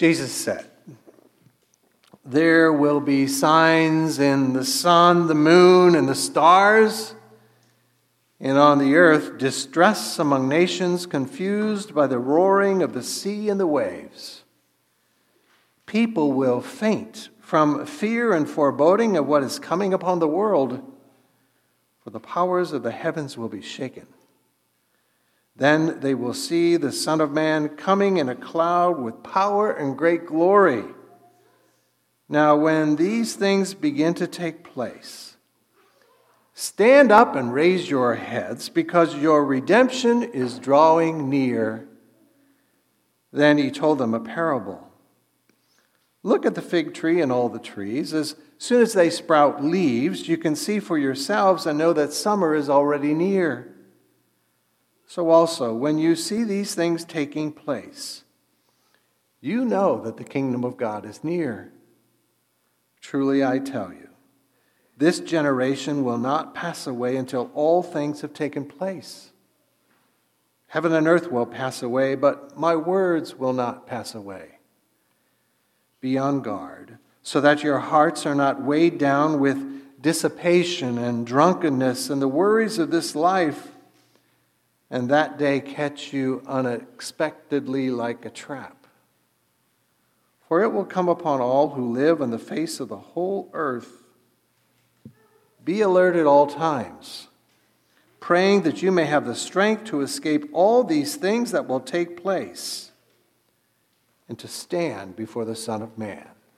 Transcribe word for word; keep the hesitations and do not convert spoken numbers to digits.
Jesus said, "There will be signs in the sun, the moon, and the stars, and on the earth distress among nations, confused by the roaring of the sea and the waves. People will faint from fear and foreboding of what is coming upon the world, for the powers of the heavens will be shaken. Then they will see the Son of Man coming in a cloud with power and great glory. Now, when these things begin to take place, stand up and raise your heads, because your redemption is drawing near." Then he told them a parable. "Look at the fig tree and all the trees. As soon as they sprout leaves, you can see for yourselves and know that summer is already near. So also, when you see these things taking place, you know that the kingdom of God is near. Truly, I tell you, this generation will not pass away until all things have taken place. Heaven and earth will pass away, but my words will not pass away. Be on guard, so that your hearts are not weighed down with dissipation and drunkenness and the worries of this life, and that day catch you unexpectedly like a trap. For it will come upon all who live on the face of the whole earth. Be alert at all times, praying that you may have the strength to escape all these things that will take place, and to stand before the Son of Man."